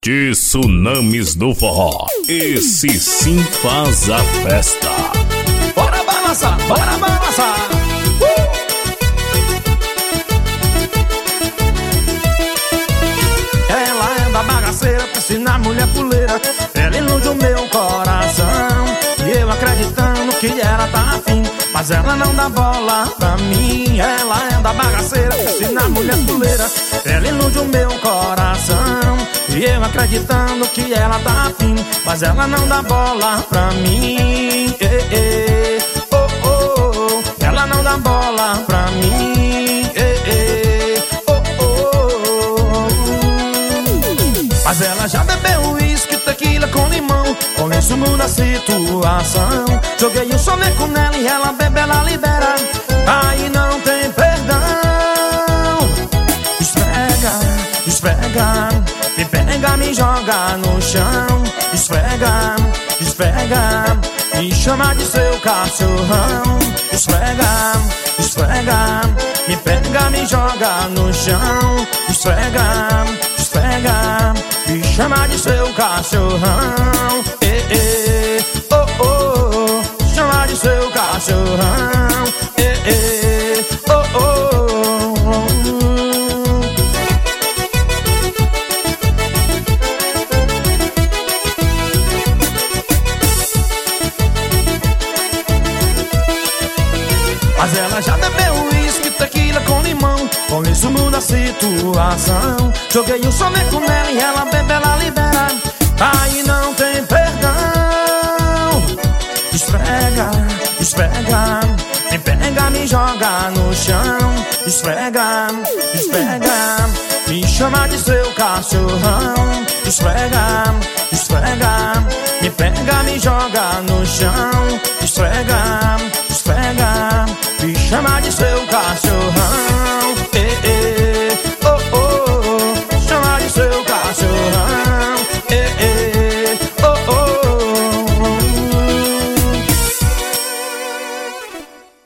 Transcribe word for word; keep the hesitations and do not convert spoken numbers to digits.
Tsunamis do Forró, esse sim faz a festa. Bora balançar, bora balançar. uh! Ela é da bagaceira, piscina na mulher puleira. Ela ilude o meu coração, e eu acreditando que ela tá afim, mas ela não dá bola pra mim. Ela é da bagaceira, piscina na mulher puleira. Ela ilude o meu coração, e eu acreditando que ela tá afim, mas ela não dá bola pra mim. eh, eh, oh, oh, oh. Ela não dá bola pra mim. eh, eh, oh, oh, oh. Mas ela já bebeu uísque, tequila com limão, com isso muda a situação. Joguei um soneco nela e ela bebe, ela libera, aí não tem perdão. Esfrega, esfrega, me pega, me joga no chão. Esfrega, esfrega, me chama de seu cachorrão. Esfrega, esfrega, me pega, me joga no chão. Esfrega, esfrega, me chama de seu cachorrão. eh, eh, oh, oh, oh. Chama de seu cachorrão. eh, eh, oh, oh, oh. Mas ela já bebeu uísque, tequila com limão, com isso muda a situação. Joguei um soneco nela e ela bebe, ela libera, aí não tem perdão. Esfrega, esfrega, me pega, me joga no chão. Esfrega, esfrega, me chama de seu cachorrão. Esfrega, esfrega, me pega, me joga no chão. Esfrega, esfrega, me chama de seu